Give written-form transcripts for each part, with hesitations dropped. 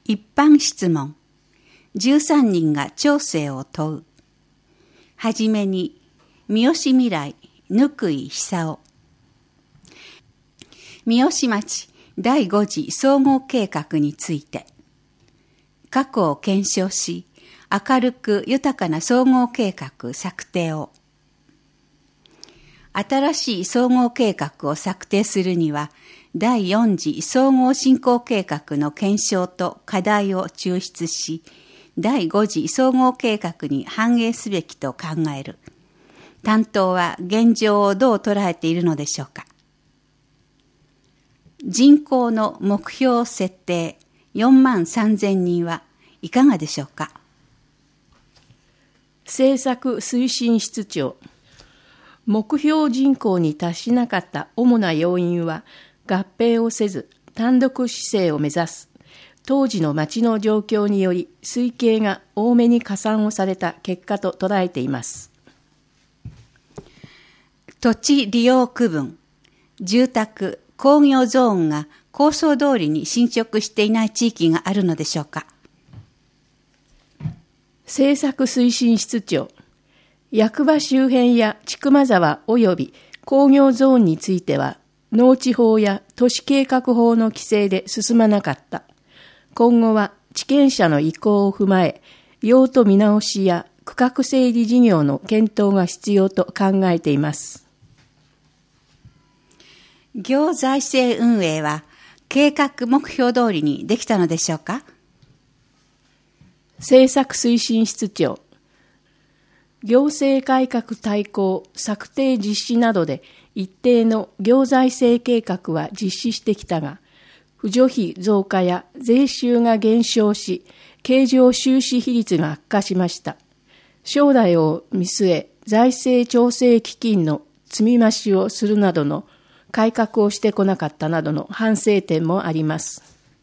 一般質問。13人が長生を問う。はじめに、三好未来、貫井久夫。三好町第5次総合計画について、過去を検証し、明るく豊かな総合計画策定を。新しい総合計画を策定するには、第4次総合振興計画の検証と課題を抽出し、第5次総合計画に反映すべきと考える。担当は現状をどう捉えているのでしょうか。人口の目標設定43,000人はいかがでしょうか。 政策推進室長。目標人口に達しなかった主な要因は、合併をせず単独市政を目指す当時の町の状況により推計が多めに加算をされた結果と捉えています。 土地利用区分、住宅、工業ゾーンが構想通りに進捗していない地域があるのでしょうか。 政策推進室長。役場周辺や千曲沢及び工業ゾーンについては農地法や都市計画法の規制で進まなかった。今後は地権者の意向を踏まえ、用途見直しや区画整理事業の検討が必要と考えています。 行財政運営は計画目標通りにできたのでしょうか。 政策推進室長。行政改革大綱、策定実施などで一定の行財政計画は実施してきたが、扶助費増加や税収が減少し、経常収支比率が悪化しました。将来を見据え、財政調整基金の積み増しをするなどの改革をしてこなかったなどの反省点もあります。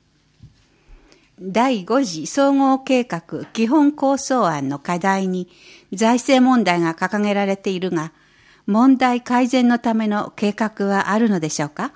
第5次総合計画基本構想案の課題に財政問題が掲げられているが、問題改善のための計画はあるのでしょうか。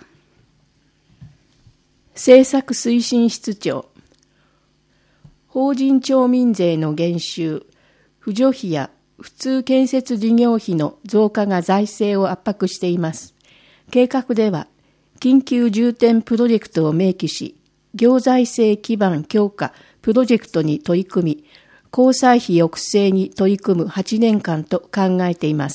政策推進室長。法人町民税の減収、扶助費や普通建設事業費の増加が財政を圧迫しています。計画では、緊急重点プロジェクトを明記し、行財政基盤強化プロジェクトに取り組み、交際費抑制に取り組む8年間と考えています。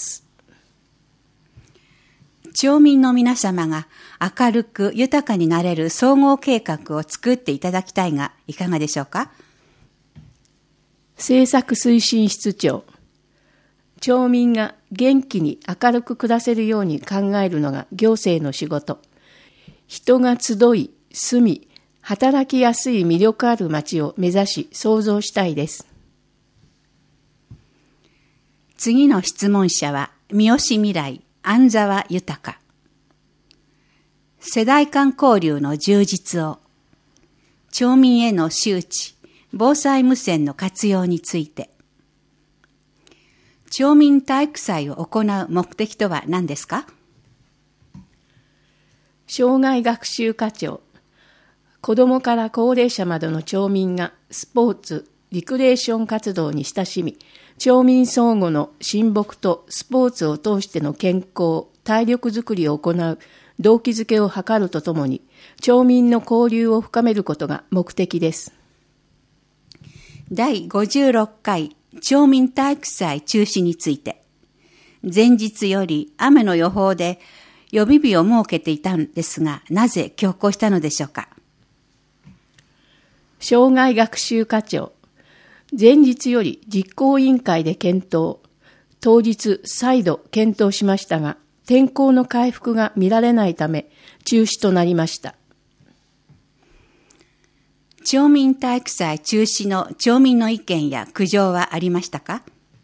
町民の皆様が明るく豊かになれる総合計画を作っていただきたいがいかがでしょうか。 政策推進室長。町民が元気に明るく暮らせるように考えるのが行政の仕事。人が集い、住み、働きやすい魅力ある町を目指し創造したいです。 次の質問者は三好未来、安沢豊。世代間交流の充実を、町民への周知、防災無線の活用について。町民体育祭を行う目的とは何ですか。 生涯学習課長。子どもから高齢者までの町民がスポーツ、リクレーション活動に親しみ、町民相互の親睦とスポーツを通しての健康、体力づくりを行う動機づけを図るとともに、町民の交流を深めることが目的です。 第56回町民体育祭中止について、前日より雨の予報で予備日を設けていたんですが、なぜ強行したのでしょうか。 生涯学習課長。前日より実行委員会で検討、当日再度検討しましたが、天候の回復が見られないため中止となりました。 町民体育祭中止の町民の意見や苦情はありましたか。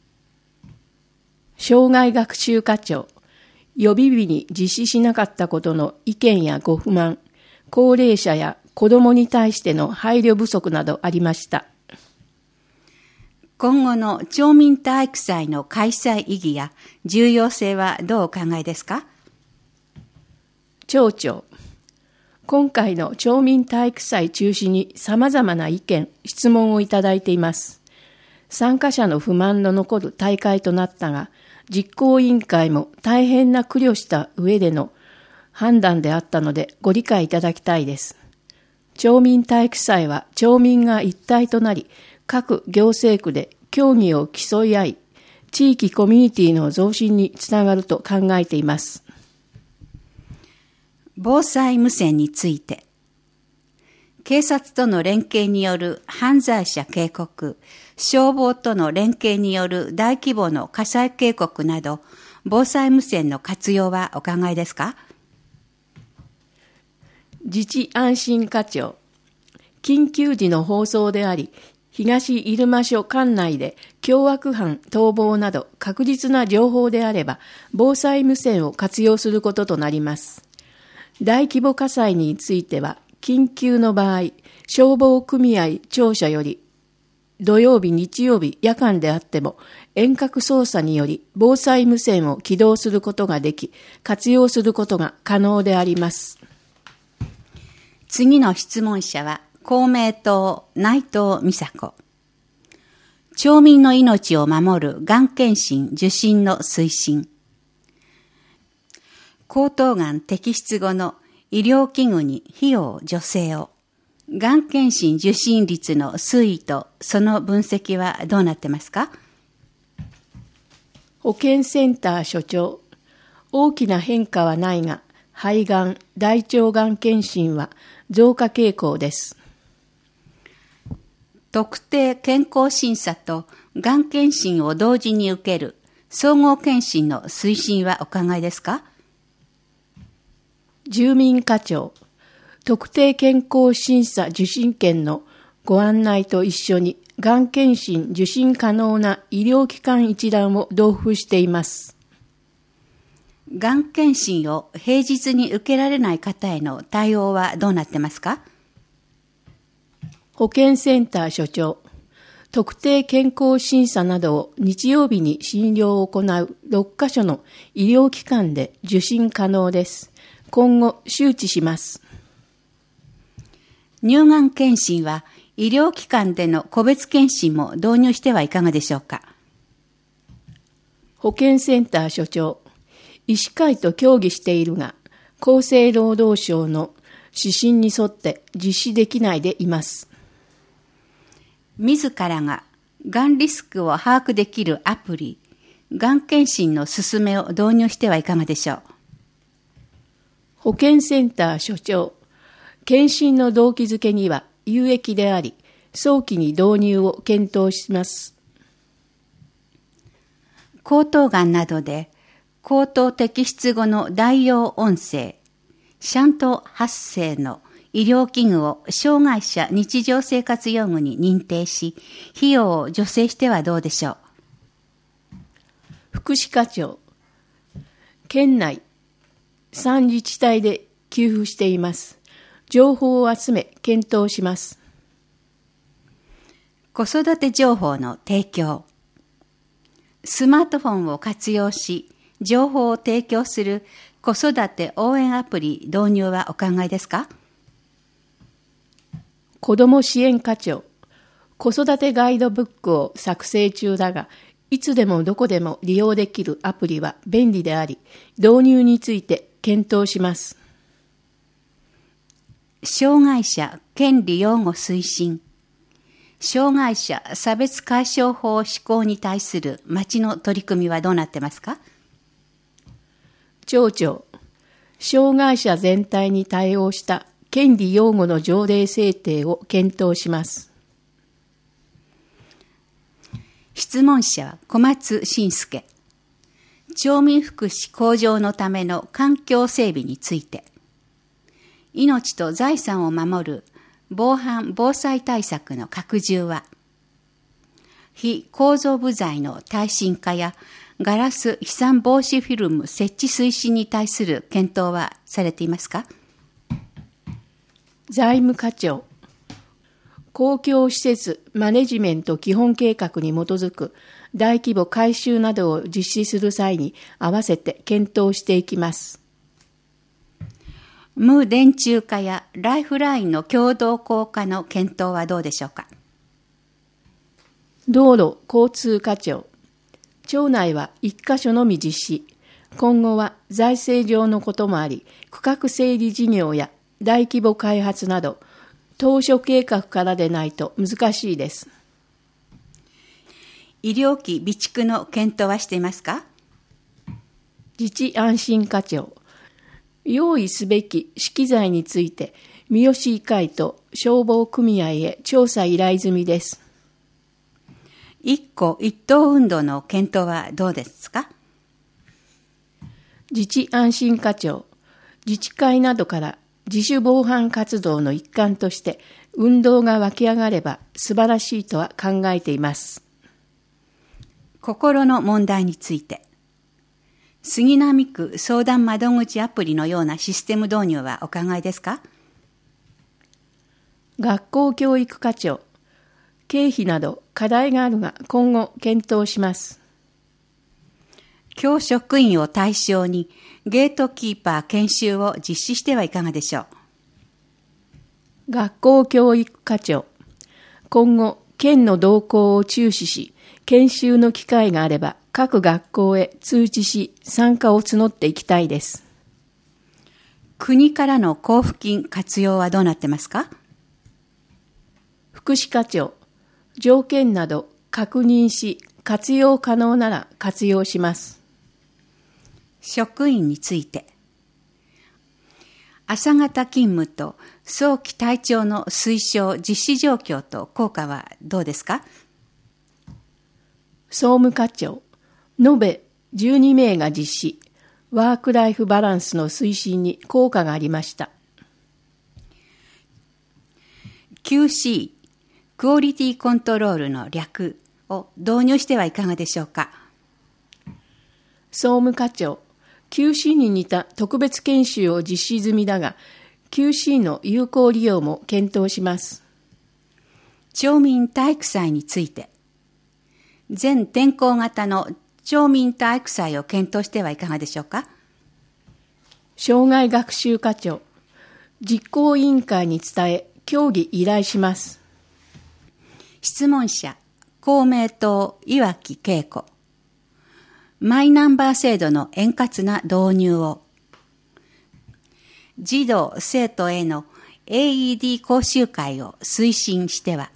生涯学習課長。予備日に実施しなかったことの意見やご不満、高齢者や子どもに対しての配慮不足などありました。 今後の町民体育祭の開催意義や重要性はどうお考えですか。 町長。 今回の町民体育祭中止に様々な意見、質問をいただいています。参加者の不満の残る大会となったが、実行委員会も大変な苦慮した上での判断であったのでご理解いただきたいです。町民体育祭は町民が一体となり、各行政区で競技を競い合い、地域コミュニティの増進につながると考えています。 防災無線について、警察との連携による犯罪者警告、消防との連携による大規模の火災警告など、防災無線の活用はお考えですか？ 自治安心課長、緊急時の放送であり、東入間署管内で凶悪犯逃亡など確実な情報であれば、防災無線を活用することとなります。大規模火災については、緊急の場合、消防組合庁舎より、土曜日、日曜日、夜間であっても、遠隔操作により防災無線を起動することができ、活用することが可能であります。 次の質問者は、公明党内藤美佐子。町民の命を守るがん検診受診の推進。喉頭がん摘出後の医療器具に費用助成を。がん検診受診率の推移とその分析はどうなってますか？ 保健センター所長、大きな変化はないが、肺がん、大腸がん検診は増加傾向です。 特定健康審査とがん検診を同時に受ける総合検診の推進はお考えですか？ 住民課長、特定健康審査受診券のご案内と一緒にがん検診受診可能な医療機関一覧を同封しています。 がん検診を平日に受けられない方への対応はどうなってますか？ 保健センター所長、特定健康審査などを日曜日に診療を行う6カ所の医療機関で受診可能です。今後周知します。 乳がん検診は医療機関での個別検診も導入してはいかがでしょうか？ 保健センター所長、医師会と協議しているが、厚生労働省の指針に沿って実施できないでいます。 自らががんリスクを把握できるアプリ、がん検診の勧めを導入してはいかがでしょう？ 保健センター所長、検診の動機づけには有益であり、早期に導入を検討します。 喉頭がんなどで、喉頭摘出後の代用音声、シャント発声の医療器具を障害者日常生活用具に認定し、費用を助成してはどうでしょう？ 福祉課長、県内3自治体で給付しています。情報を集め検討します。 子育て情報の提供。スマートフォンを活用し、情報を提供する子育て応援アプリ導入はお考えですか？ 子ども支援課長、子育てガイドブックを作成中だが、いつでもどこでも利用できるアプリは便利であり、導入について検討します。 障害者権利擁護推進。障害者差別解消法施行に対する町の取り組みはどうなってますか？ 町長、障害者全体に対応した権利擁護の条例制定を検討します。 質問者は小松伸介。町民福祉向上のための環境整備について、命と財産を守る防犯・防災対策の拡充は、非構造部材の耐震化やガラス飛散防止フィルム設置推進に対する検討はされていますか？ 財務課長、公共施設マネジメント基本計画に基づく大規模改修などを実施する際に合わせて検討していきます。 無電柱化やライフラインの共同高架の検討はどうでしょうか。 道路交通課長。町内は一箇所のみ実施。今後は財政上のこともあり、区画整理事業や大規模開発など、当初計画からでないと難しいです。 医療費備蓄の検討はしていますか。 自治安心課長。用意すべき資機材について、三好医会と消防組合へ調査依頼済みです。 一戸一党運動の検討はどうですか。 自治安心課長。自治会などから自主防犯活動の一環として運動が湧き上がれば素晴らしいとは考えています。 心の問題について、杉並区相談窓口アプリのようなシステム導入はお考えですか。 学校教育課長。経費など課題があるが今後検討します。 教職員を対象にゲートキーパー研修を実施してはいかがでしょう。学校教育課長。今後県の動向を注視し、研修の機会があれば各学校へ通知し参加を募っていきたいです。 国からの交付金活用はどうなってますか。 福祉課長。条件など確認し活用可能なら活用します。 職員について、朝型勤務と早期退庁の推奨実施状況と効果はどうですか。 総務課長。延べ12名が実施、ワークライフバランスの推進に効果がありました。 QC、クオリティコントロールの略を導入してはいかがでしょうか。 総務課長。QC に似た特別研修を実施済みだが、QC の有効利用も検討します。 町民体育祭について、全天候型の町民体育祭を検討してはいかがでしょうか。 障害学習課長。実行委員会に伝え、協議依頼します。 質問者、公明党岩木恵子。マイナンバー制度の円滑な導入を。児童生徒への AED 講習会を推進しては。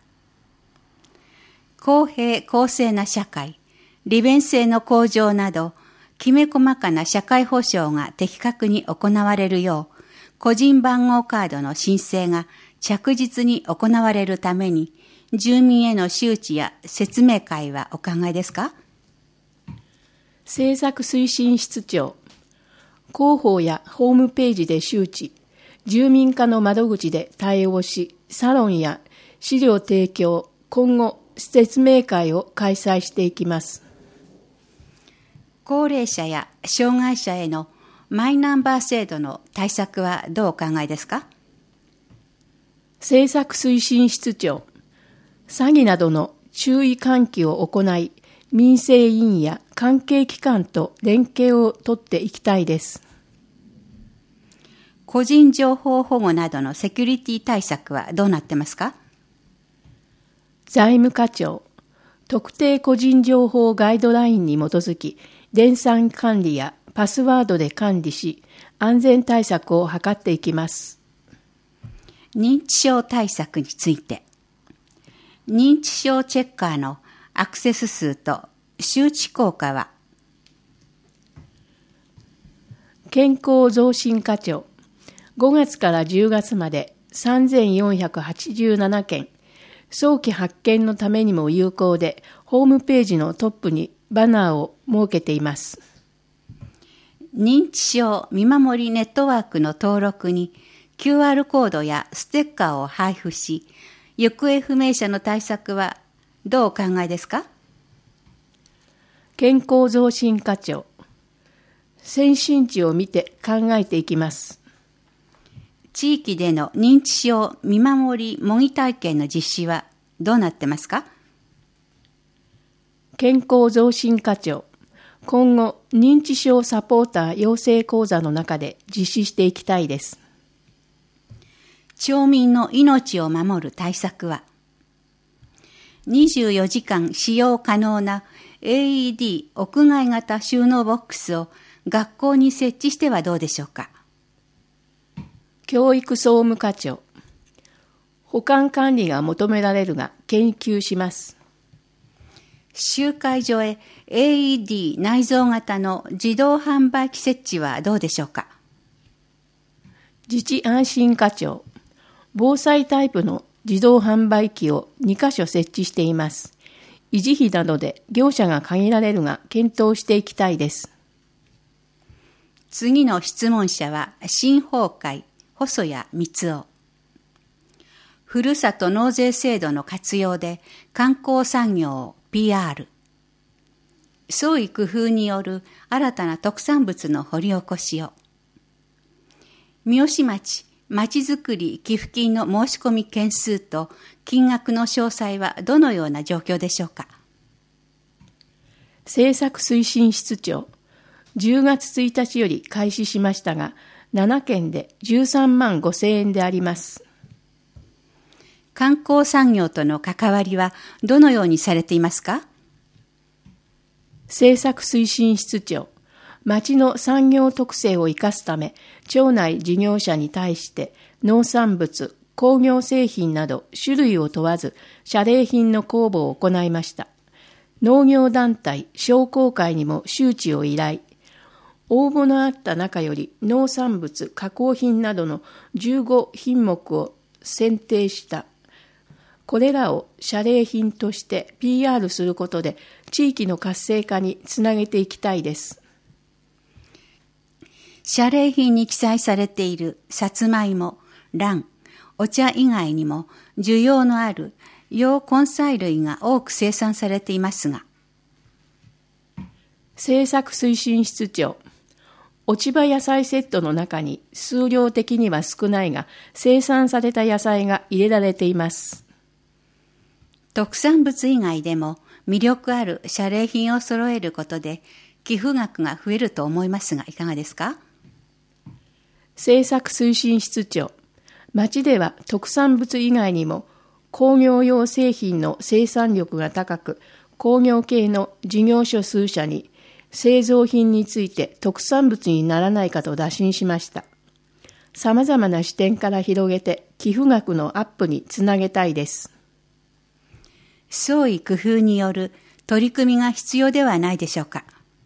公平公正な社会、利便性の向上など、きめ細かな社会保障が的確に行われるよう、個人番号カードの申請が着実に行われるために、住民への周知や説明会はお考えですか。 政策推進室長。広報やホームページで周知、住民課の窓口で対応し、サロンや資料提供、今後説明会を開催していきます。 高齢者や障害者へのマイナンバー制度の対策はどうお考えですか。 政策推進室長。詐欺などの注意喚起を行い、民生委員や関係機関と連携を取っていきたいです。 個人情報保護などのセキュリティ対策はどうなってますか。 財務課長。特定個人情報ガイドラインに基づき、電算管理やパスワードで管理し、安全対策を図っていきます。 認知症対策について、認知症チェッカーのアクセス数と周知効果は。 健康増進課長。5月から10月まで3487件、早期発見のためにも有効で、ホームページのトップにバナーを設けています。 認知症見守りネットワークの登録に QR コードやステッカーを配布し、行方不明者の対策はどうお考えですか。 健康増進課長。先進地を見て考えていきます。 地域での認知症見守り模擬体験の実施はどうなってますか。 健康増進課長。今後、認知症サポーター養成講座の中で実施していきたいです。 町民の命を守る対策は、24時間使用可能な AED 屋外型収納ボックスを学校に設置してはどうでしょうか。 教育総務課長。保管管理が求められるが研究します。 集会所へ AED 内蔵型の自動販売機設置はどうでしょうか。 自治安心課長。防災タイプの自動販売機を2カ所設置しています。維持費などで業者が限られるが検討していきたいです。 次の質問者は新法会細谷光夫。ふるさと納税制度の活用で観光産業を PR。創意工夫による新たな特産物の掘り起こしを。三好町まちづくり寄付金の申し込み件数と金額の詳細はどのような状況でしょうか。 政策推進室長。10月1日より開始しましたが、7件で13万5千円であります。 観光産業との関わりはどのようにされていますか。 政策推進室長。町の産業特性を生かすため、町内事業者に対して農産物、工業製品など種類を問わず謝礼品の公募を行いました。農業団体、商工会にも周知を依頼。応募のあった中より農産物、加工品などの15品目を選定した。これらを謝礼品として PR することで地域の活性化につなげていきたいです。 謝礼品に記載されているさつまいも、蘭、お茶以外にも需要のある洋根菜類が多く生産されていますが。 政策推進室長。落ち葉野菜セットの中に数量的には少ないが生産された野菜が入れられています。 特産物以外でも魅力ある謝礼品を揃えることで寄付額が増えると思いますがいかがですか。 政策推進室長。町では特産物以外にも工業用製品の生産力が高く、工業系の事業所数社に製造品について特産物にならないかと打診しました。さまざまな視点から広げて寄付額のアップにつなげたいです。 創意工夫による取り組みが必要ではないでしょうか。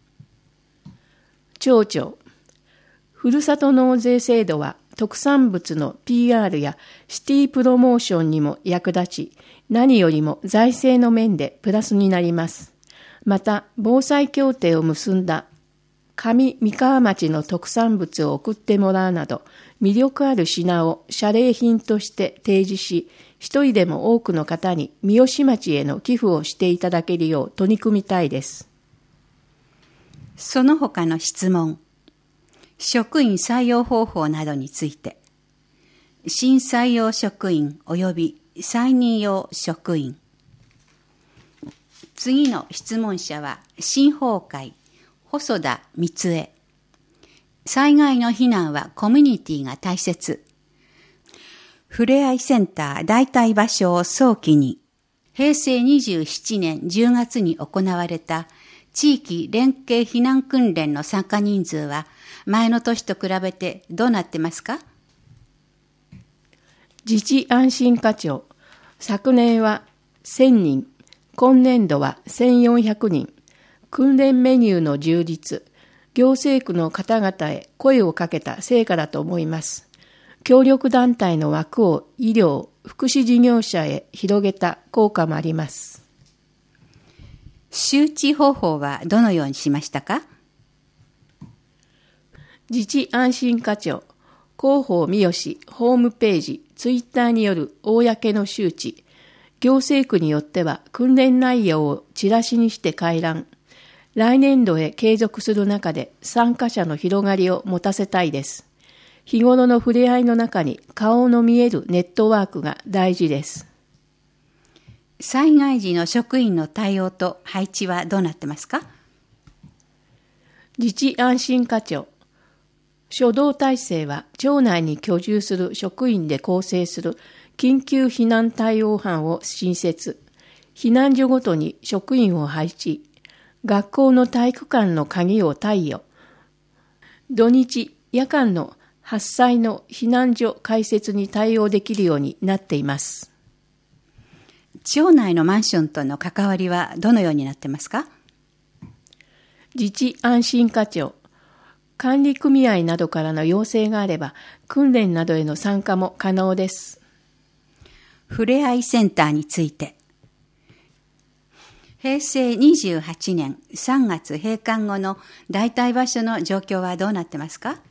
町長。ふるさと納税制度は特産物の PR やシティプロモーションにも役立ち、何よりも財政の面でプラスになります。また、防災協定を結んだ上三河町の特産物を送ってもらうなど、魅力ある品を謝礼品として提示し、一人でも多くの方に三好町への寄付をしていただけるよう取り組みたいです。 その他の質問。職員採用方法などについて。新採用職員及び再任用職員。次の質問者は新法会細田光恵。災害の避難はコミュニティが大切。ふれあいセンター代替場所を早期に。平成27年10月に行われた地域連携避難訓練の参加人数は前の年と比べてどうなってますか。 自治安心課長。昨年は1000人、今年度は1400人。訓練メニューの充実、行政区の方々へ声をかけた成果だと思います。協力団体の枠を医療、福祉事業者へ広げた効果もあります。 周知方法はどのようにしましたか。 自治安心課長。広報三好ホームページ、ツイッターによる公の周知、行政区によっては訓練内容をチラシにして回覧、来年度へ継続する中で参加者の広がりを持たせたいです。日頃の触れ合いの中に顔の見えるネットワークが大事です。 災害時の職員の対応と配置はどうなってますか。 自治安心課長。 初動体制は町内に居住する職員で構成する緊急避難対応班を新設、避難所ごとに職員を配置、学校の体育館の鍵を貸与、土日、夜間の発災の避難所開設に対応できるようになっています。 町内のマンションとの関わりはどのようになってますか？ 自治安心課長、管理組合などからの要請があれば、訓練などへの参加も可能です。 ふれあいセンターについて、平成28年3月閉館後の代替場所の状況はどうなってますか？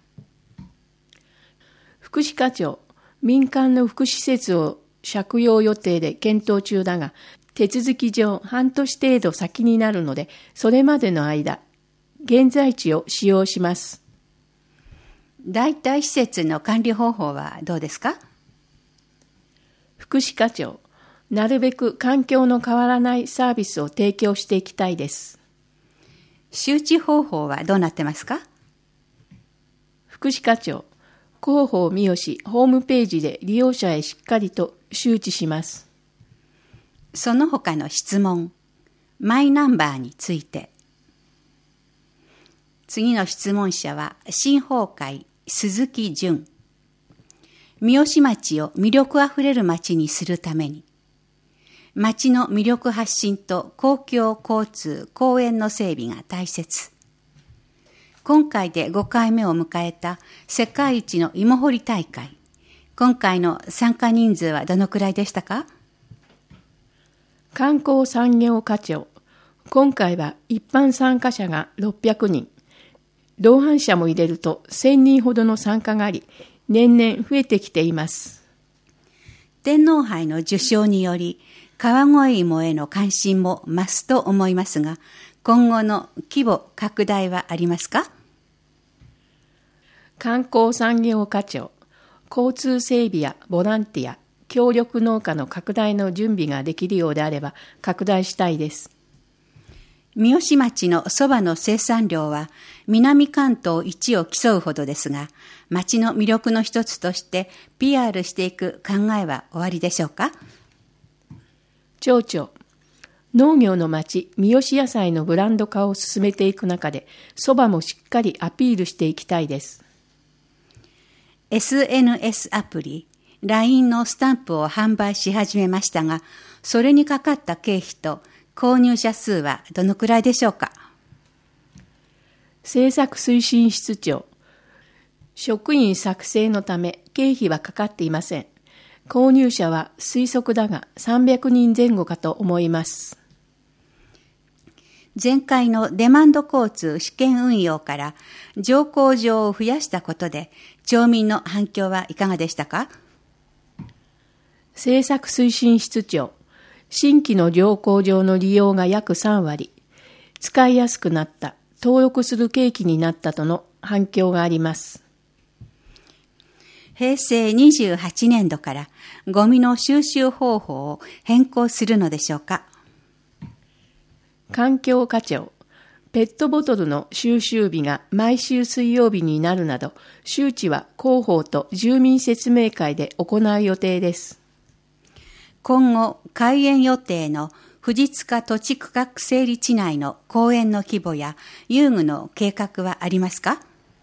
福祉課長、民間の福祉施設を借用予定で検討中だが、手続き上半年程度先になるので、それまでの間、現在地を使用します。 代替施設の管理方法はどうですか？ 福祉課長、なるべく環境の変わらないサービスを提供していきたいです。 周知方法はどうなってますか？ 福祉課長、広報三好ホームページで利用者へしっかりと周知します。 その他の質問、マイナンバーについて。次の質問者は新法会鈴木淳。三好町を魅力あふれる町にするために、町の魅力発信と公共交通、公園の整備が大切。今回で5回目を迎えた世界一の芋掘り大会。今回の参加人数はどのくらいでしたか？ 観光産業課長、今回は一般参加者が600人、同伴者も入れると1000人ほどの参加があり、年々増えてきています。 天皇杯の受賞により、川越芋への関心も増すと思いますが、今後の規模拡大はありますか？ 観光産業課長、交通整備やボランティア、協力農家の拡大の準備ができるようであれば拡大したいです。 三好町のそばの生産量は南関東一を競うほどですが、町の魅力の一つとして PR していく考えはおありでしょうか？ 町長、農業の町三好野菜のブランド化を進めていく中で、そばもしっかりアピールしていきたいです。 SNS アプリ、LINE のスタンプを販売し始めましたが、それにかかった経費と購入者数はどのくらいでしょうか？ 政策推進室長、職員作成のため経費はかかっていません。購入者は推測だが300人前後かと思います。 前回のデマンド交通試験運用から乗降場を増やしたことで、町民の反響はいかがでしたか？ 政策推進室長、新規の乗降場の利用が約3割、使いやすくなった、登録する契機になったとの反響があります。 平成28年度からゴミの収集方法を変更するのでしょうか？ 環境課長、ペットボトルの収集日が毎週水曜日になるなど、周知は広報と住民説明会で行う予定です。 今後、開園予定の藤塚土地区画整理地内の公園の規模や遊具の計画はありますか？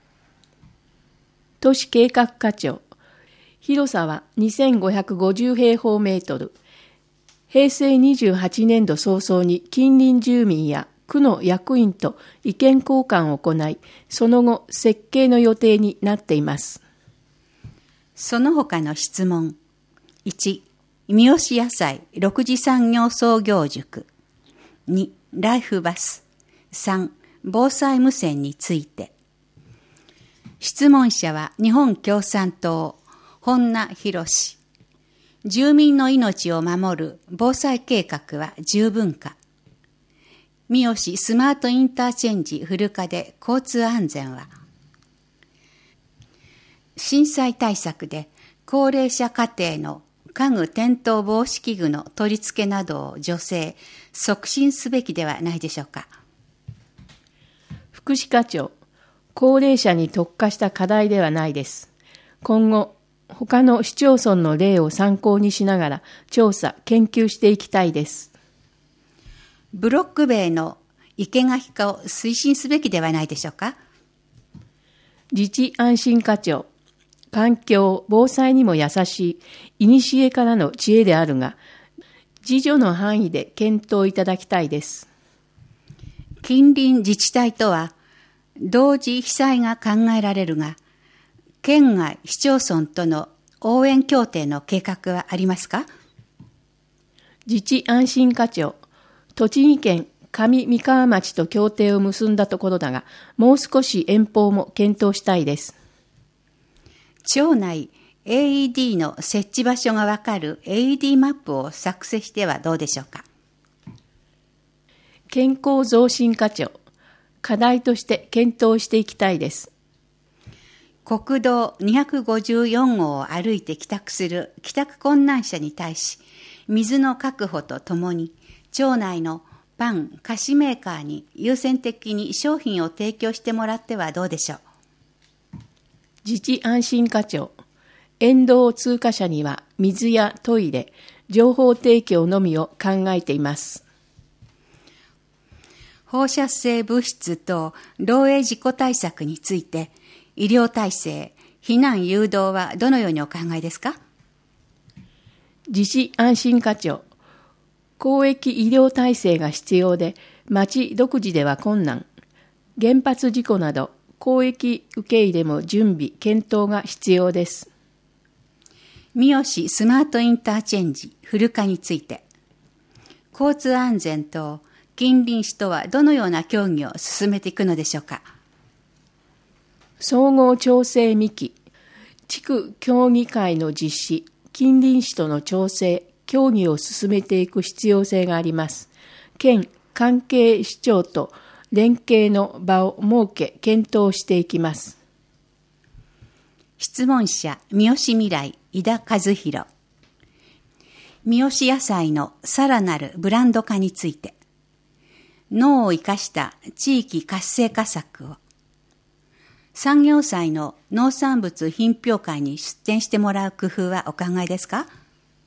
都市計画課長、広さは2550平方メートル。平成28年度早々に近隣住民や区の役員と意見交換を行い、その後設計の予定になっています。 その他の質問。1、三好野菜6次産業創業塾。2、ライフバス。3、防災無線について。質問者は日本共産党、本名博士。住民の命を守る防災計画は十分か。三好スマートインターチェンジフル化で交通安全は。震災対策で高齢者家庭の家具転倒防止器具の取り付けなどを助成、促進すべきではないでしょうか。 福祉課長、 高齢者に特化した課題ではないです。今後、他の市町村の例を参考にしながら調査・研究していきたいです。 ブロック塀の生垣化を推進すべきではないでしょうか。 自治安心課長、環境・防災にも優しい古からの知恵であるが、自助の範囲で検討いただきたいです。 近隣自治体とは同時被災が考えられるが、県外市町村との応援協定の計画はありますか。 自治安心課長、栃木県上三川町と協定を結んだところだが、もう少し遠方も検討したいです。 町内 AED の設置場所がわかる AED マップを作成してはどうでしょうか。 健康増進課長、課題として検討していきたいです。 国道254号を歩いて帰宅する帰宅困難者に対し、水の確保とともに、町内のパン・菓子メーカーに優先的に商品を提供してもらってはどうでしょう。 自治安心課長、沿道通過者には水やトイレ、情報提供のみを考えています。 放射性物質等漏洩事故対策について、医療体制、避難誘導はどのようにお考えですか。 自治安心課長、公益医療体制が必要で、町独自では困難。原発事故など、公益受け入れも準備・検討が必要です。 三好スマートインターチェンジ古課について、交通安全と近隣市とはどのような協議を進めていくのでしょうか。 総合調整未期、地区協議会の実施、近隣市との調整、協議を進めていく必要性があります。県関係市長と連携の場を設け検討していきます。 質問者、三好未来、井田和弘。三好野菜のさらなるブランド化について、農を生かした地域活性化策を、産業祭の農産物品評会に出展してもらう工夫はお考えですか。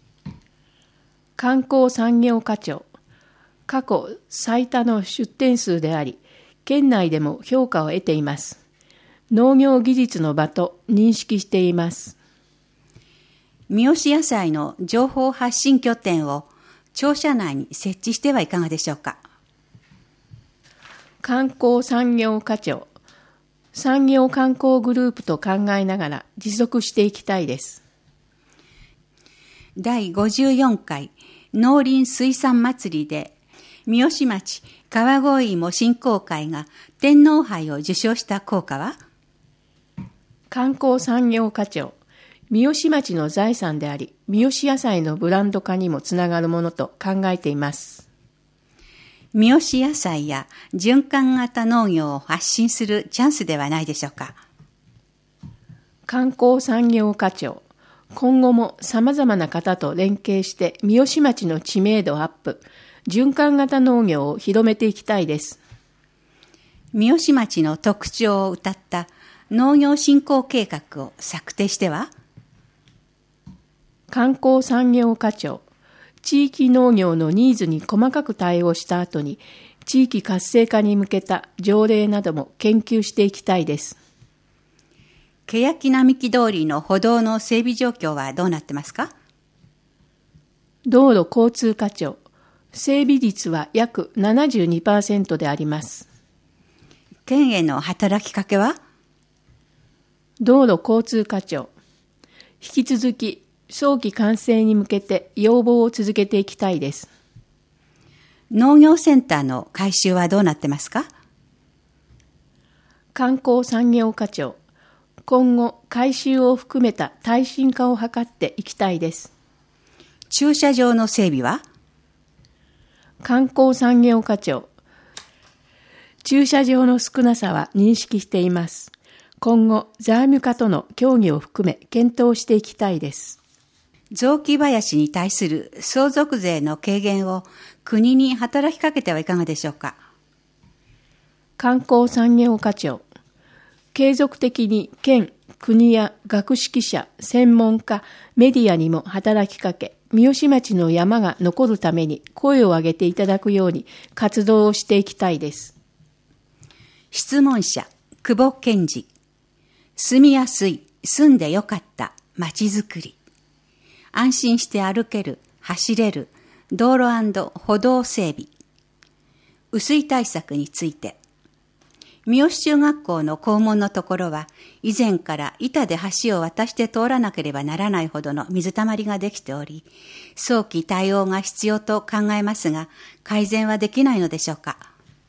観光産業課長、過去最多の出展数であり、県内でも評価を得ています。農業技術の場と認識しています。 三好野菜の情報発信拠点を庁舎内に設置してはいかがでしょうか。 観光産業課長、産業観光グループと考えながら持続していきたいです。 第54回農林水産祭りで三好町川越芋振興会が天皇杯を受賞した効果は。 観光産業課長、三好町の財産であり、三好野菜のブランド化にもつながるものと考えています。 三好野菜や循環型農業を発信するチャンスではないでしょうか。 観光産業課長、今後も様々な方と連携して三好町の知名度アップ、循環型農業を広めていきたいです。 三好町の特徴を謳った農業振興計画を策定しては。 観光産業課長、地域農業のニーズに細かく対応した後に、地域活性化に向けた条例なども研究していきたいです。 欅並木通りの歩道の整備状況はどうなってますか。 道路交通課長、整備率は約 72% であります。 県への働きかけは。 道路交通課長、引き続き早期完成に向けて要望を続けていきたいです。 農業センターの改修はどうなってますか。 観光産業課長、今後改修を含めた耐震化を図っていきたいです。 駐車場の整備は。 観光産業課長、駐車場の少なさは認識しています。今後財務課との協議を含め検討していきたいです。 雑木林に対する相続税の軽減を国に働きかけてはいかがでしょうか。 観光産業課長、 継続的に県、国や学識者、専門家、メディアにも働きかけ、三好町の山が残るために声を上げていただくように活動をしていきたいです。 質問者、久保健二。住みやすい、住んでよかった町づくり。安心して歩ける、走れる、道路&歩道整備。雨水対策について。三好中学校の校門のところは、以前から板で橋を渡して通らなければならないほどの水たまりができており、早期対応が必要と考えますが、改善はできないのでしょうか。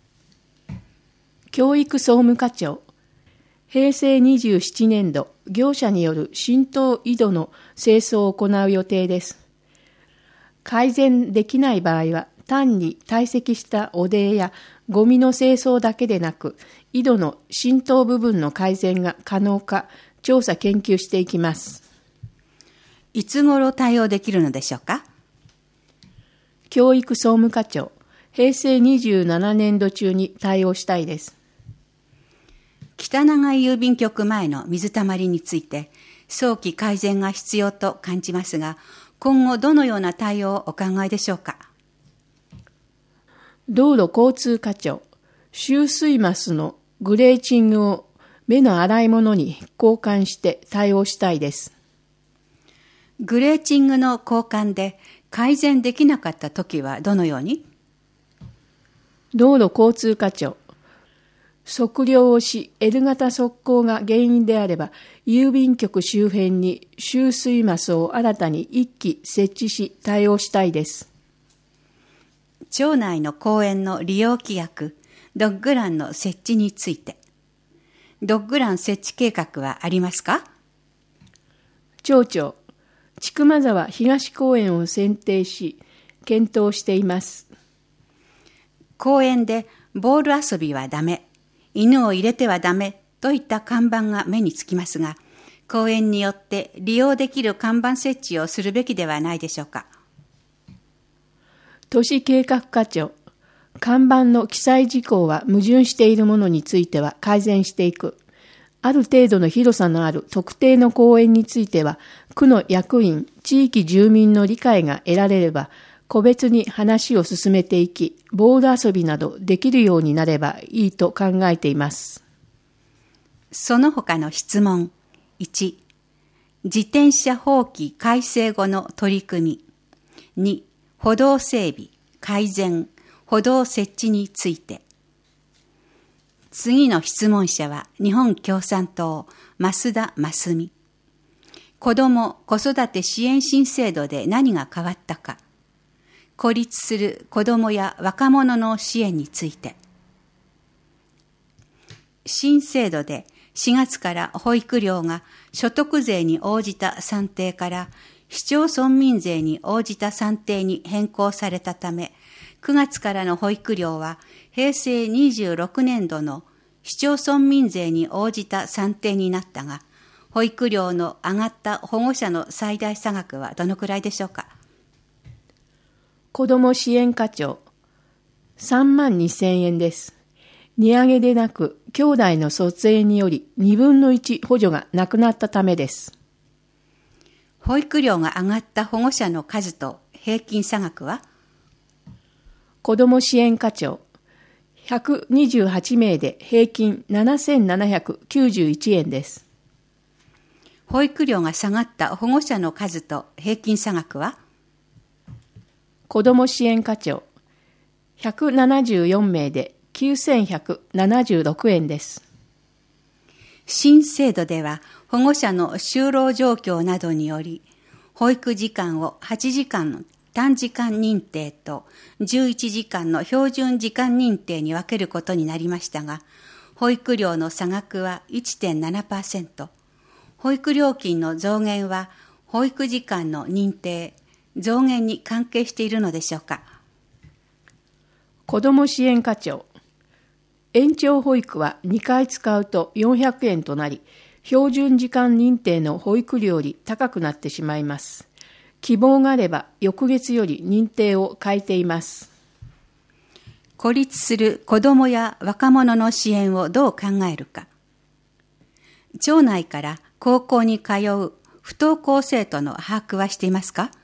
教育総務課長。平成27年度、業者による浸透井戸の清掃を行う予定です。改善できない場合は、単に堆積した汚泥やゴミの清掃だけでなく、井戸の浸透部分の改善が可能か、調査研究していきます。 いつ頃対応できるのでしょうか。 教育総務課長。平成27年度中に対応したいです。 北長井郵便局前の水たまりについて、早期改善が必要と感じますが、今後どのような対応をお考えでしょうか。 道路交通課長。集水マスのグレーチングを目の洗い物に交換して対応したいです。 グレーチングの交換で改善できなかったときはどのように？ 道路交通課長。測量をし、L 型側溝が原因であれば、郵便局周辺に集水マスを新たに1基設置し対応したいです。 町内の公園の利用規約、ドッグランの設置について。ドッグラン設置計画はありますか？ 町長。千曲沢東公園を選定し、検討しています。 公園でボール遊びはダメ、犬を入れてはダメといった看板が目につきますが、公園によって利用できる看板設置をするべきではないでしょうか。 都市計画課長。看板の記載事項は矛盾しているものについては改善していく。ある程度の広さのある特定の公園については、区の役員、地域住民の理解が得られれば、個別に話を進めていき、ボール遊びなどできるようになればいいと考えています。 その他の質問。1、自転車法規改正後の取り組み。2、歩道整備、改善、歩道設置について。次の質問者は日本共産党、増田真澄。子ども・子育て支援新制度で何が変わったか。孤立する子どもや若者の支援について。新制度で4月から保育料が所得税に応じた算定から市町村民税に応じた算定に変更されたため、9月からの保育料は平成26年度の市町村民税に応じた算定になったが、保育料の上がった保護者の最大差額はどのくらいでしょうか。 子ども支援課長。32,000円です。値上げでなく、兄弟の卒園により2分の1補助がなくなったためです。 保育料が上がった保護者の数と平均差額は？ 子ども支援課長。128名で平均7,791円です。 保育料が下がった保護者の数と平均差額は？ 子ども支援課長。174名で9,176円です。 新制度では保護者の就労状況などにより、保育時間を8時間の短時間認定と11時間の標準時間認定に分けることになりましたが、保育料の差額は 1.7%、保育料金の増減は保育時間の認定、増減に関係しているのでしょうか。 子ども支援課長。延長保育は2回使うと400円となり、標準時間認定の保育料より高くなってしまいます。希望があれば翌月より認定を変えています。 孤立する子どもや若者の支援をどう考えるか。 町内から高校に通う不登校生徒の把握はしていますか？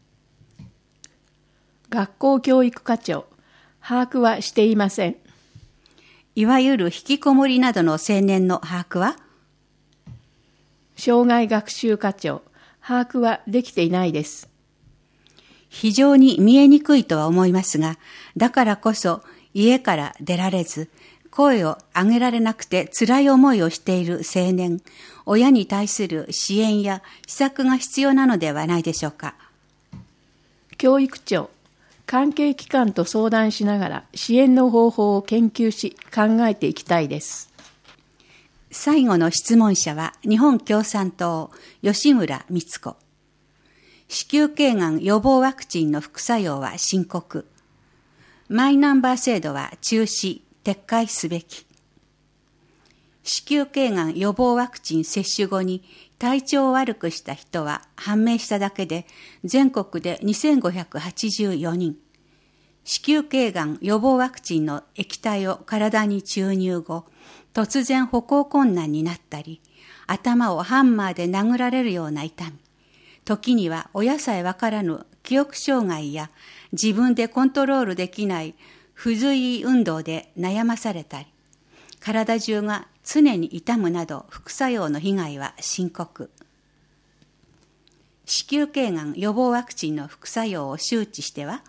学校教育課長、把握はしていません。 いわゆる引きこもりなどの青年の把握は？ 障害学習課長、把握はできていないです。 非常に見えにくいとは思いますが、だからこそ家から出られず、声を上げられなくて辛い思いをしている青年、親に対する支援や施策が必要なのではないでしょうか。 教育長、関係機関と相談しながら支援の方法を研究し考えていきたいです。 最後の質問者は日本共産党吉村光子。子宮頸がん予防ワクチンの副作用は深刻。マイナンバー制度は中止、撤回すべき。子宮頸がん予防ワクチン接種後に体調を悪くした人は判明しただけで全国で2584人。子宮頸がん予防ワクチンの液体を体に注入後、突然歩行困難になったり、頭をハンマーで殴られるような痛み、時には親さえわからぬ記憶障害や自分でコントロールできない不随意運動で悩まされたり、体中が常に痛むなど副作用の被害は深刻。子宮頸がん予防ワクチンの副作用を周知しては、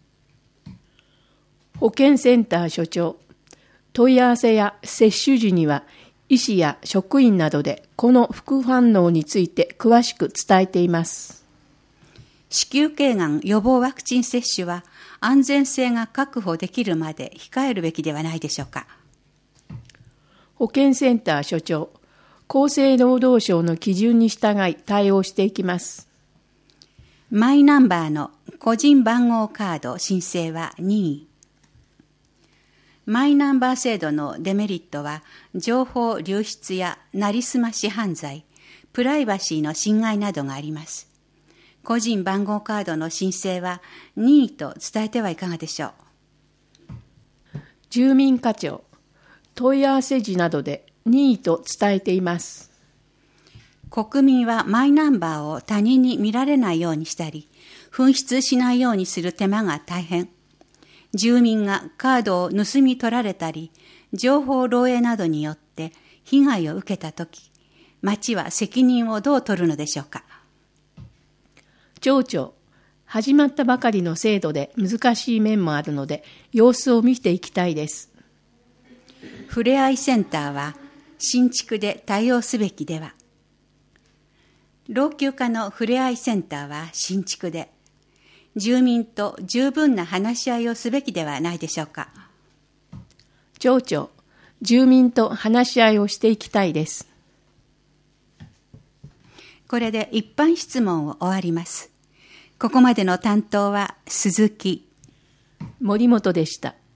保健センター所長、問い合わせや接種時には医師や職員などでこの副反応について詳しく伝えています。 子宮頸がん予防ワクチン接種は安全性が確保できるまで控えるべきではないでしょうか。 保健センター所長、厚生労働省の基準に従い対応していきます。 マイナンバーの個人番号カード申請は任意。マイナンバー制度のデメリットは、情報流出やなりすまし犯罪、プライバシーの侵害などがあります。個人番号カードの申請は任意と伝えてはいかがでしょう。 住民課長、問い合わせ時などで任意と伝えています。 国民はマイナンバーを他人に見られないようにしたり、紛失しないようにする手間が大変。住民がカードを盗み取られたり、情報漏洩などによって被害を受けたとき、町は責任をどう取るのでしょうか。 町長、始まったばかりの制度で難しい面もあるので、様子を見ていきたいです。 ふれあいセンターは新築で対応すべきでは。老朽化のふれあいセンターは新築で、住民と十分な話し合いをすべきではないでしょうか。 町長、住民と話し合いをしていきたいです。 これで一般質問を終わります。ここまでの担当は鈴木、 森本でした。